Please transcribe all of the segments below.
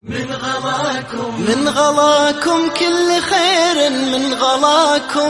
من غلاكم كل خير، من غلاكم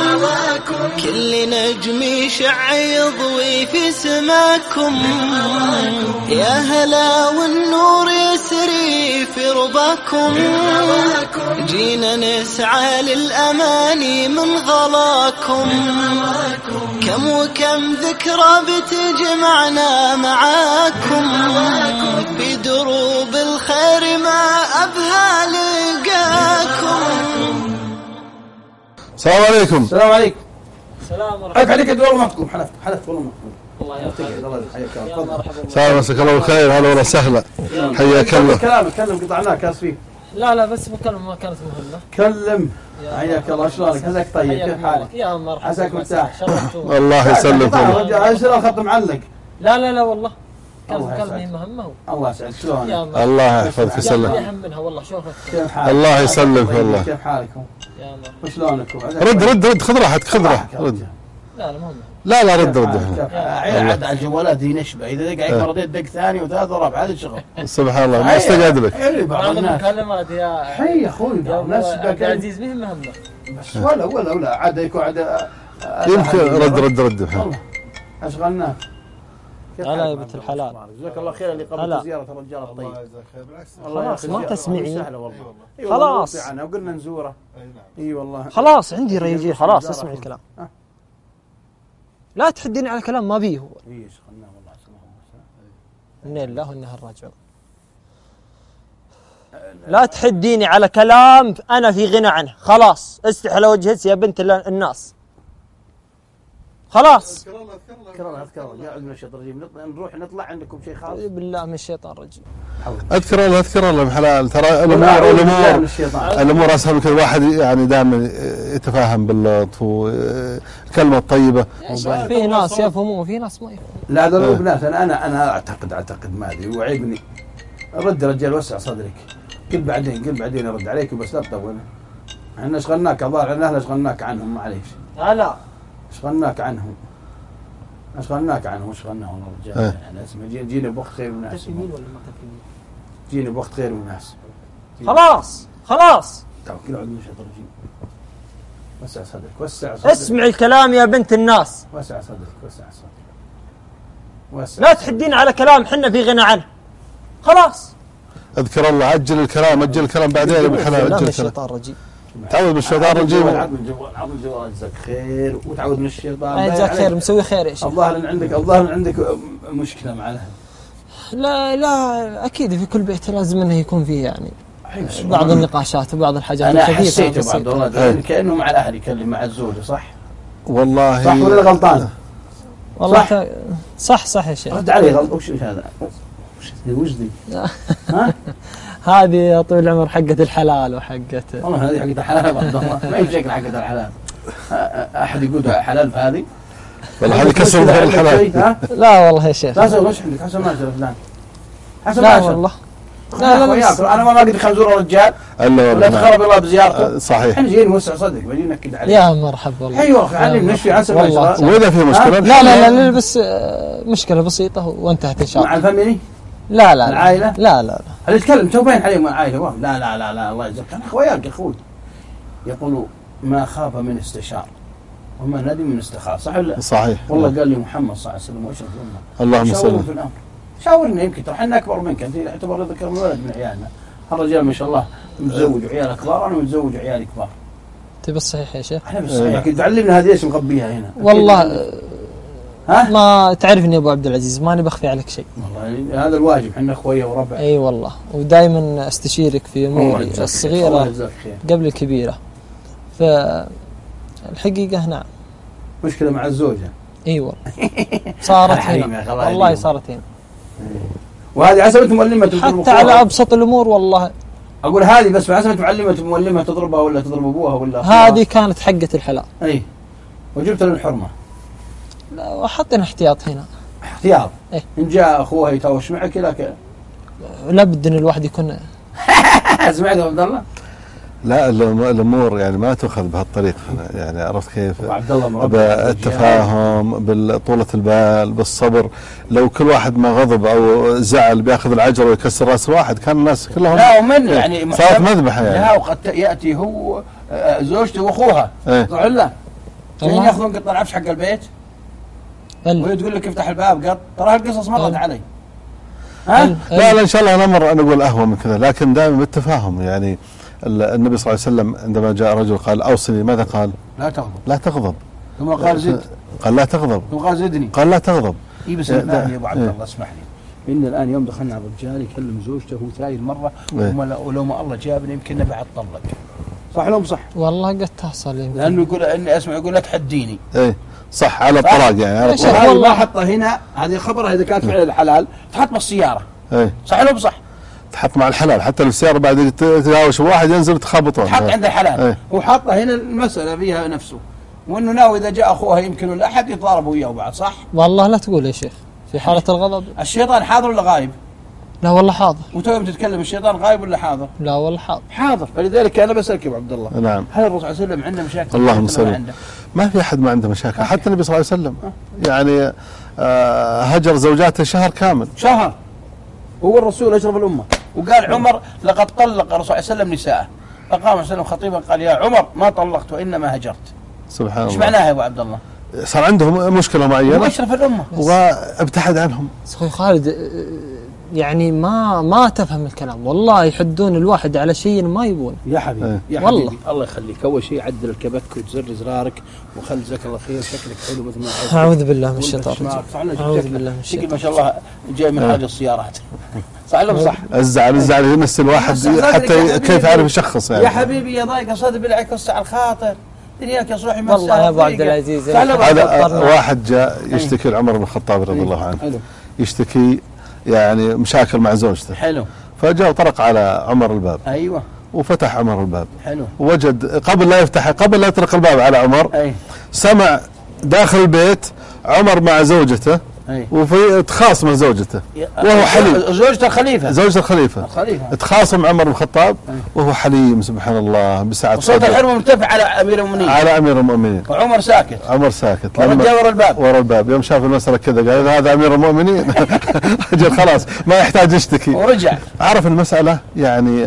كل نجم يشع يضوي في سماكم. يا هلا والنور يسري في رباكم، جينا نسعى للأماني من غلاكم. كم وكم ذكرى بتجمعنا معاكم، في دروب الخير ما أبهى لقاكم. السلام عليكم. السلام عليكم. السلام ورحمة الله. حيك عليك والله مكتوب، حلفت والله مكتوب. الله يحفظك. الله يحييك. سلام، مساك الله بالخير. هلا والله سهلا، حياك الله. كلم قطعناه كاس فيه. لا بس بكلم، ما كانت مهمة. كلم. حياك الله، شلونك؟ عساك طيب؟ كيف حالك؟ يا مرحبا. عساك مرتاح. الله يسلمك. رجال الخط معلق. لا والله الله كلمة مهمة. الله يسعدك. شلونك؟ الله يحفظك ويسلمك. يا منها والله. شوفك كيف حالك؟ الله يسلمك والله. كيف حالكم؟ يا مرحبا. وشلونكم؟ رد خذ راحتك، خذ راحتك. رد. لا مهمة. لا رد. عاد على الجوالات ينشبه، اذا دق عليك مرتين دق ثاني وثالث ورابع، هذا الشغل. سبحان الله، ما استقعد لك. بعض الناس المكالمات يا حي يا اخوي، الناس عبد العزيز مهم مهمة. بس ولا عاد يكون عاد يمكن رد. اشغلناك. لا يا بنت الحلال. جزاك الله خير اللي قبل زيارة الرجال الطيب. الله يجزاك خير. بالعكس خلاص ما تسمعين. خلاص وقلنا نزوره. اي والله. خلاص عندي ريجي. خلاص اسمع الكلام. لا تحديني على كلام ما بيه هو. اي شغلناه والله إنا لله وإنا الراجعون. لا تحديني على كلام أنا في غنى عنه. خلاص استح على وجهك يا بنت الناس. خلاص. اذكر الله قاعد من الشيطان الرجيم. نروح نطلع عندكم شيء خاص. بالله من الشيطان الرجيم. اذكر الله بحلال. ترى الامور اسهل من كذا. الواحد يعني دائما يتفاهم باللطف والكلمه الطيبه. في ناس يفهمون وفي ناس ما يفهمون. لا هذا مو بناس. انا اعتقد ما ادري وعيبني. رد رجال وسع صدرك. قل بعدين ارد عليك بس لا تطول. احنا شغلناك الظاهر ان احنا شغلناك عنهم معليش. لا شغلناك عنهم والله رجال. يعني اسمه جينا بوقت خير وناس. جينا بوقت خير وناس. خلاص توكل على الله الشيطان الرجيم. وسع صدرك. اسمع الكلام يا بنت الناس. وسع صدرك. لا تحدين على كلام حنا في غنى عنه. خلاص. اذكر الله. عجل الكلام بعدين بالحلال. عجل الشيطان الرجيم. تعود من الشيطان الرجيم. عود من الجوال. جزاك خير وتعود من الشيطان. جزاك خير. مسوي خير يا شيخ. الظاهر عندك مشكلة مع الاهل. لا اكيد في كل بيت لازم انه يكون فيه يعني بعض النقاشات وبعض الحاجات الخفيفة. انا حسيت بعض والله كانه مع الاهل يكلم مع الزوجة. صح ولا غلطان؟ والله صح يا شيخ. رد علي غلط. وش هذا؟ وش ذي؟ هذه يا طويل العمر حقة الحلال وحقة. والله هذه حقة الحلال عبد الله. ما هي بشكل حقة الحلال. احد يقول حلال في هذه؟ والله هذه كسر ظهر الحلال. لا والله يا شيخ. لا وش عندك حسن ماشر فلان؟ لا والله. لا انا ما قد خنزور الرجال ولا تخرب الله بزيارته. صحيح. احنا جايين نوسع صدرك بعدين نكد عليه. يا مرحبا والله. ايوه علمنا ايش في حسن ماشر. واذا في مشكله لا بس مشكله بسيطه وانتهت ان شاء الله. مع الفاميلي؟ لا العائله؟ لا هل يتكلم تو باين عليهم العائله؟ لا الله يجزاك. انا اخوياك يا اخوي. يقولوا ما خاف من استشار وما ندم من استخار. صح ولا؟ صحيح. والله قال لي محمد صلى الله عليه وسلم واشرف الامه. اللهم صل. في الامر. شاورنا يمكن ترى احنا اكبر منك. انت يعتبر ذكر من ولد من عيالنا. الرجال ما شاء الله متزوج وعياله كبار. انا متزوج وعيالي كبار. تبي الصحيح يا شيخ؟ احنا بالصحيح. تعلمنا هذه ايش مغبيها هنا. والله ما تعرفني يا ابو عبد العزيز ماني بخفي عليك شيء. والله هذا الواجب. احنا اخويا وربع. اي والله ودائما استشيرك في اموري الصغيره قبل الكبيره. فالحقيقه نعم. مشكله مع الزوجه. اي والله صارت هنا. والله صارت هنا. وهذه عسبت مؤلمه تضرب حتى على ابسط الامور. والله اقول هذه بس عسبت مؤلمه تضربها ولا تضرب ابوها ولا هذه كانت حقه الحلال. اي وجبت له الحرمه. لا وحطينا احتياط هنا. احتياط. إيه؟ ان جاء اخوها يتهاوش معك لكن لابد ان الواحد يكون. سمعت يا عبد الله؟ لا الامور يعني ما تؤخذ بهالطريقه، يعني عرفت كيف؟ وعبد الله بالتفاهم، بطولة البال، بالصبر. لو كل واحد ما غضب او زعل بياخذ العجر ويكسر راس واحد كان الناس كلهم لا ومن يعني صارت مذبحه يعني. لا وقد ياتي هو زوجته واخوها طلعوا له جايين ياخذون قطع العفش حق البيت وهي تقول لك افتح الباب قط، ترى هالقصص مرت علي. ها؟ لا ان شاء الله الامر انا اقول اهون من كذا، لكن دائما بالتفاهم. يعني النبي صلى الله عليه وسلم عندما جاء رجل قال اوصني، ماذا قال؟ لا تغضب. لا تغضب. ثم قال زد. قال لا تغضب. ثم قال زدني. قال لا تغضب. اي بس الان يا ابو عبد الله اسمح لي، ان الان يوم دخلنا على الرجال يكلم زوجته هو ثاني مره ولو ما الله جابني يمكن بعد طلق. صح لو صح؟ والله قد تحصل يمكن. لانه يقول اني اسمع يقول لك حديني. ايه صح على الطلاق يعني على الطلاق. والله حطها هنا هذه خبرها اذا كانت فعلا الحلال تحط بالسياره. ايه صح لو بصح؟ تحط مع الحلال حتى لو السياره بعد تهاوش واحد ينزل تخبطون. تحط عند الحلال. ايه. وحاطها هنا المساله فيها نفسه، وانه ناوي اذا جاء اخوها يمكن ولا احد يتضاربوا وياه بعد. صح؟ والله لا تقول يا شيخ في حالة الغضب. الشيطان حاضر ولا غايب؟ لا والله حاضر. وتو يوم تتكلم الشيطان غايب ولا حاضر؟ لا والله حاضر. حاضر، فلذلك انا بسالك يا ابو عبد الله. نعم. هل الرسول صلى الله عليه وسلم عنده مشاكل؟ اللهم صل. ما في احد ما عنده مشاكل، حتى النبي صلى الله عليه وسلم يعني هجر زوجاته شهر كامل. شهر. هو الرسول اشرف الامه، وقال عمر لقد طلق الرسول صلى الله عليه وسلم نساءه، فقام صلى الله عليه وسلم خطيبا قال يا عمر ما طلقت وانما هجرت. سبحان الله. ايش معناها يا ابو عبد الله؟ صار عندهم مشكله معينه. هو اشرف الامه وابتعد عنهم. اخوي خالد يعني ما تفهم الكلام، والله يحدون الواحد على شيء ما يبون. يا حبيبي يا والله حبيبي الله يخليك، اول شيء عدل الكبك وتزر زرارك وخل جزاك الله خير، شكلك حلو مثل ما اعوذ بالله من الشيطان الرجيم. اعوذ بالله من الشيطان. ما شاء الله جاي من هذه السيارات. صح ولا صح؟ الزعل يمس الواحد حتى كيف يعرف يشخص يعني. يا حبيبي يا ضايق صدر بالعكس وسع الخاطر دنياك يا صاحي. والله يا ابو عبد العزيز هذا واحد جاء يشتكي لعمر بن الخطاب رضي الله عنه. حلو. يشتكي يعني مشاكل مع زوجته. حلو. فجاء وطرق على عمر الباب. ايوه. وفتح عمر الباب. حلو. وجد قبل لا يطرق الباب على عمر. أي. سمع داخل البيت عمر مع زوجته. أي. وفي تخاصم زوجته وهو حليم. زوجته الخليفه. زوجته الخليفة. تخاصم عمر بن الخطاب وهو حليم سبحان الله بسعة. وصوت الحلم مرتفع على امير المؤمنين. على امير المؤمنين. وعمر ساكت. عمر ساكت. ورجع ورا الباب. يوم شاف المسألة كذا قال هذا امير المؤمنين. اجل خلاص ما يحتاج يشتكي. ورجع. عرف المسألة يعني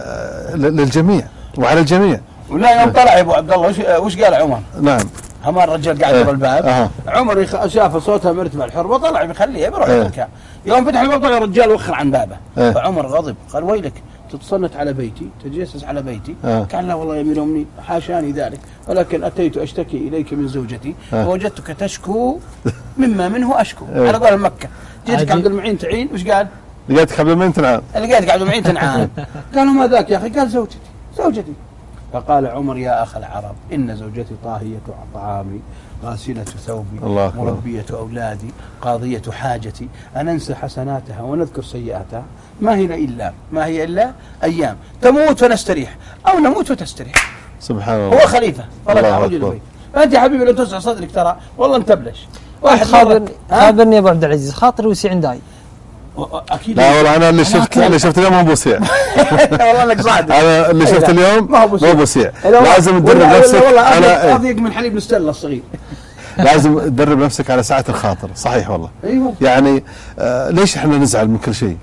للجميع وعلى الجميع. ولا يوم طلع يا ابو عبد الله وش قال عمر؟ نعم. هما الرجال قاعد ورا الباب. عمر شاف صوتها مرتفع الحربة طلع بيخليه بيروح يتركها. يوم فتح الباب طلع الرجال وخر عن بابه. فعمر غضب قال ويلك تتصنت على بيتي تتجسس على بيتي. قال لا والله يا امير المؤمنين حاشاني ذلك، ولكن اتيت اشتكي اليك من زوجتي فوجدتك تشكو مما منه اشكو. على قول مكه جيتك عبد المعين تعين وش قال؟ لقيتك عبد المعين تنعان. لقيتك عبد المعين تنعان. قالوا ما ذاك يا اخي؟ قال زوجتي. فقال عمر يا أخ العرب إن زوجتي طاهية طعامي غاسلة ثوبي مربية أولادي قاضية حاجتي، أننسى حسناتها ونذكر سيئاتها؟ ما هي إلا أيام تموت ونستريح أو نموت وتستريح. سبحان الله. هو خليفة فرجع رجل البيت. فأنت يا حبيبي لو توسع صدرك ترى والله انتبلش واحد خابرني يا أبو عبد العزيز خاطري وسع عنداي. أكيد. لا والله أنا اللي شفت اليوم مو بوسيع. والله انك صادق. انا اللي شفت اليوم مو بوسيع. لازم تدرب نفسك. انا اضيق من حليب الستيلا الصغير. لازم تدرب نفسك على سعة الخاطر. صحيح والله. ايوه. يعني ليش احنا نزعل من كل شيء؟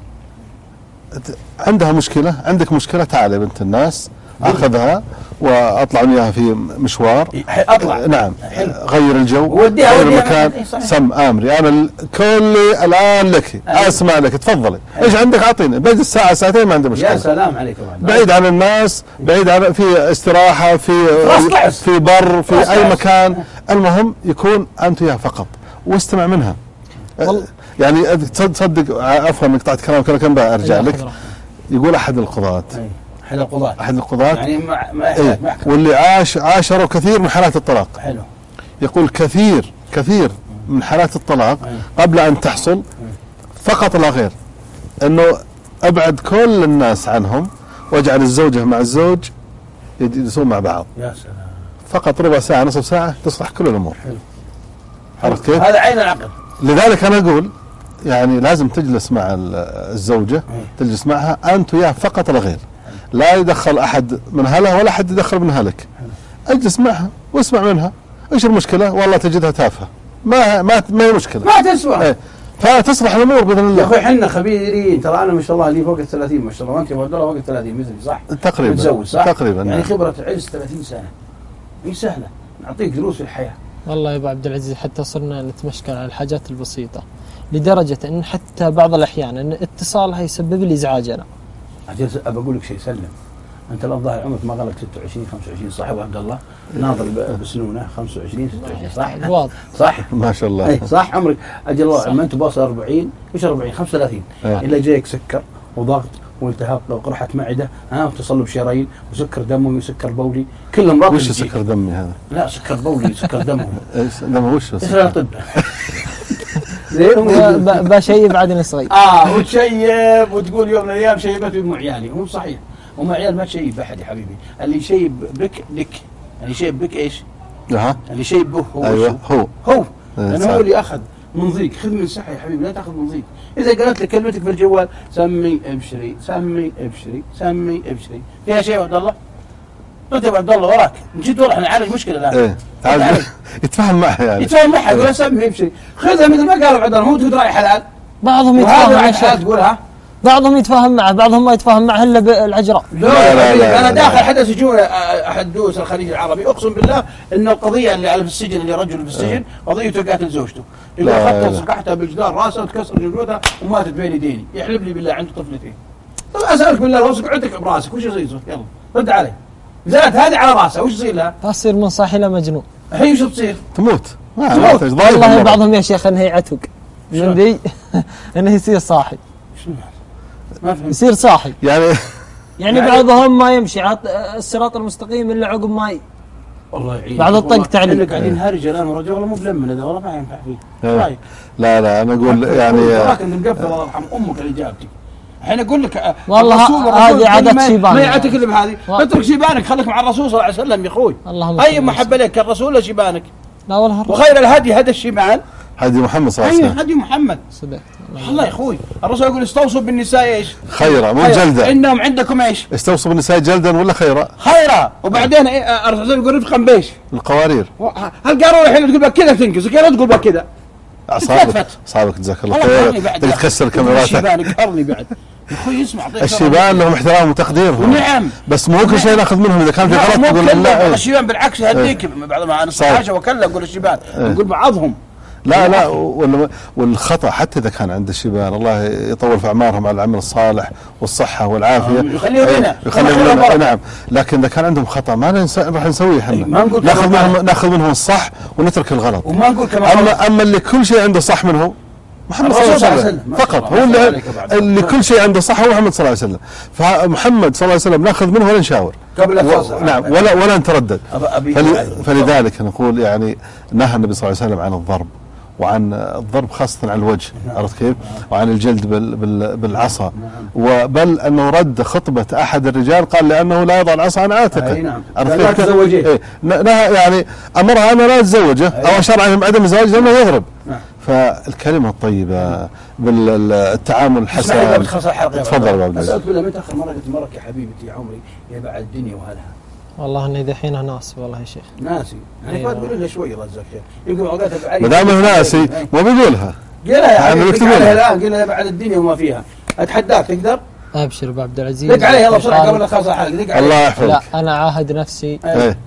عندها مشكلة، عندك مشكلة، تعال يا بنت الناس اخذها واطلع وياها في مشوار. اطلع. نعم. غير الجو. غير المكان. سم امري انا كلي الان لك. اسمع لك تفضلي. ايش عندك اعطيني بعد الساعة ساعتين ما عندي مشكلة. يا سلام عليك. بعيد عن الناس، بعيد عن في استراحة في بر في اي مكان، المهم يكون انت وياها فقط واستمع منها. يعني تصدق عفوا انك قطعت كلام كم بقى ارجع لك. يقول احد القضاة يعني ما واللي عاشروا كثير من حالات الطلاق. حلو. يقول كثير من حالات الطلاق قبل ان تحصل فقط لا غير انه ابعد كل الناس عنهم واجعل الزوجة مع الزوج يجلسون مع بعض. يا سلام. فقط ربع ساعة نصف ساعة تصلح كل الامور. حلو. عرفت كيف؟ هذا عين العقل. لذلك انا اقول يعني لازم تجلس مع الزوجة، تجلس معها انت وياه فقط لا غير. لا يدخل احد من اهلها ولا احد يدخل من اهلك. اجلس معها واسمع منها ايش المشكله، والله تجدها تافهه ما هي مشكله، ما تسوى. فتصلح الامور باذن الله. يا اخوي احنا خبيرين، ترى انا ما شاء الله لي فوق ال 30 ما شاء الله، وانت يا عبد الله فوق ال 30 مثلي صح؟ تقريبا متزوج صح؟ تقريبا يعني نعم. خبره عز 30 سنه هي سهله، نعطيك دروس في الحياه. والله يا ابو عبد العزيز حتى صرنا نتمشكل على الحاجات البسيطه لدرجه ان حتى بعض الاحيان ان اتصالها يسبب لي ازعاج انا. اجل ابى اقول لك شيء، سلم انت الان ظاهر عمرك ما غلق 26 25 صح ابو عبد الله؟ ناظر بسنونه 25 26 صح؟ واضح صح؟ ما شاء الله. اي صح عمرك اجل الله ما انت باص 40 ايش 40 35 الا جايك سكر وضغط والتهاب وقرحه معده وتصلب شرايين وسكر دموي وسكر بولي كلهم راضي. وش سكر دمي هذا؟ لا سكر بولي سكر دموي. دموي وش؟ اسمه طب. بشيب بعدين صغير. وتشيب وتقول يوم من الايام شيبت ام عيالي، مو صحيح. ام عيال ما تشيب احد يا حبيبي، اللي يشيب بك لك، اللي يشيب بك ايش؟ اها اللي يشيب به هو. ايوه هو لانه هو اللي اخذ من ضيق، خذ من صحه يا حبيبي لا تاخذ من ضيق. اذا قالت لك كلمتك في الجوال سمي ابشري سمي ابشري سمي ابشري فيها شيء يا عبد الله؟ قلت يا عبد الله وراك جد والله احنا نعالج مشكله الان. ايه يتفاهم معها يعني يتفاهم معها يقول سمي ابشري، خذها مثل ما قالوا عبد الله، مو تقول راي حلال. بعضهم يتفاهم معها تقولها، بعضهم يتفاهم معه، بعضهم ما يتفاهم معه الا بالعجراء. لا انا داخل حدث سجون احد دروس الخليج العربي، اقسم بالله ان القضيه اللي في السجن اللي رجل في السجن قضيته قاتل زوجته، يقول اخذتها صقعتها بالجدار راسها وتكسر جلدها وماتت بين يديني، يحلف لي بالله عنده طفلتين. طيب اسالك بالله لو صقعتك براسك وش يصير؟ يلا رد علي. زادت هذه على راسها وش يصير لها؟ تصير من صاحي الى مجنون. الحين وش تصير؟ تموت. والله بعضهم يا شيخ انه يعتق من ذي انه يصير صاحي. ما فهمت. يصير صاحي يعني بعضهم ما يمشي على الصراط المستقيم الا عقب ماي. والله يعين بعض الطق تعليم. احنا قاعدين هرج الان ورجال والله مو بلمن هذا والله ما ينفع فيه. لا انا اقول يعني وراك انت مقفل الله يرحم امك اللي جابتك. الحين اقول لك والله هذه عادة شيبان. ما يعتكلم هذه، اترك شيبانك خليك مع الرسول صلى الله عليه وسلم يا اخوي. اي محبه لك الرسول ولا شيبانك؟ لا والله وخير الهدي هدى الشيبان هدي محمد صلى الله عليه وسلم. هدي محمد صدقت الله يا اخوي. الرسول يقول استوصوا بالنساء ايش؟ خيرا مو جلدا. انهم عندكم ايش؟ استوصوا بالنساء جلدا ولا خيرا؟ خيرا. وبعدين الرسول يقول رفقا بايش؟ القوارير. هالقارورة الحين تقول بك كذا تنكس كذا تقول بك كذا. اصابك جزاك الله خير. تكسر الكاميرات. الشيبان يقهرني بعد. يا اخوي اسمع الشيبان لهم احترام وتقدير. نعم بس مو كل شيء ناخذ منهم اذا كان في غلط نقول لا. الشيبان بالعكس يهديك بعض ما انا حاجه وكلا اقول الشيبان نقول بعضهم. لا والخطأ حتى إذا كان عند الشيبان الله يطول في أعمارهم على العمل الصالح والصحة والعافية يخليهم لنا نعم. لكن إذا كان عندهم خطأ ما راح نسويه احنا. ناخذ منهم الصح ونترك الغلط. وما نقول كمان أما اللي كل شيء عنده صح منه محمد صلى الله عليه وسلم فقط. هو اللي كل شيء عنده صح هو محمد صلى الله عليه وسلم. فمحمد صلى الله عليه وسلم ناخذ منه ولا نشاور قبل الفصل. نعم ولا نتردد. فلذلك نقول يعني نهى النبي صلى الله عليه وسلم عن الضرب، وعن الضرب خاصة على الوجه. عرفت كيف؟ وعن الجلد بالعصا. وبل أنه رد خطبة أحد الرجال قال لأنه لا يضع العصا عن عاتقه. عرفت كيف؟ يعني أمرها أنه لا تزوجه أو أشار عن عدم الزواج لأنه يضرب. فالكلمة الطيبة بالتعامل الحسن. تفضل يا أسألك بالله متى آخر مرة قلت مرك يا حبيبتي يا عمري يا بعد الدنيا وهلها؟ والله اني دحين ناسي والله يا شيخ. ناسي يعني ما تقول لنا شوي الله يجزاك خير. يمكن اوقات ما دام ناسي ما بيقولها. قلها يا حبيبي الان قلها بعد الدنيا وما فيها. اتحداك تقدر؟ ابشر ابو عبد العزيز. دق عليه يلا بسرعه قبل الخاصه حالك. الله يحفظك. لا انا عاهد نفسي.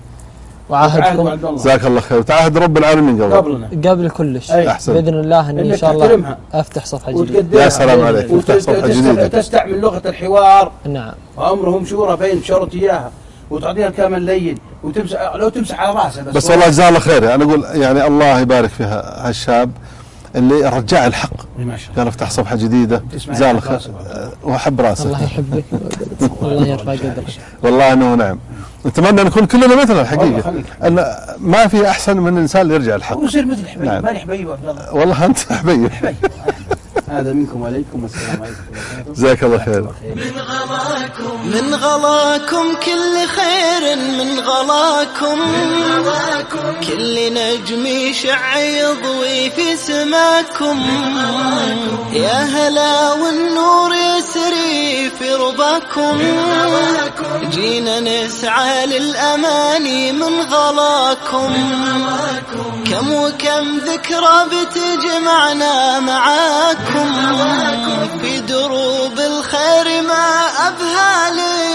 وعاهدكم جزاك الله خير. تعاهد رب العالمين قبل كل شيء. احسن باذن الله اني ان شاء الله افتح صفحه جديدة. يا سلام عليك. افتح صفحه جديده تستعمل لغه الحوار. نعم. وامرهم شورى بين شرط اياها وتعطيها الكلام اللين وتمسح لو تمسح على راسه بس والله جزاه الله خير. انا اقول يعني الله يبارك في هالشاب اللي رجع الحق قال افتح صفحه جديده. جزاه الله خير واحب راسه. الله يحبك الله يرفع قدرك. والله انه نعم. نتمنى نكون كلنا مثله الحقيقه ان ما في احسن من الانسان اللي يرجع الحق ويصير مثل حبيب. ماني حبيب عبد الله والله انت حبيب هذا منكم وعليكم والسلام عليكم. جزاك الله خير. من غلاكم كل خير، من غلاكم كل نجم يشع يضوي في سماكم. يا هلا والنور يسري في رباكم، جينا نسعى للأماني من غلاكم. كم وكم ذكرى بتجمعنا معاكم، في دروب الخير ما أبهى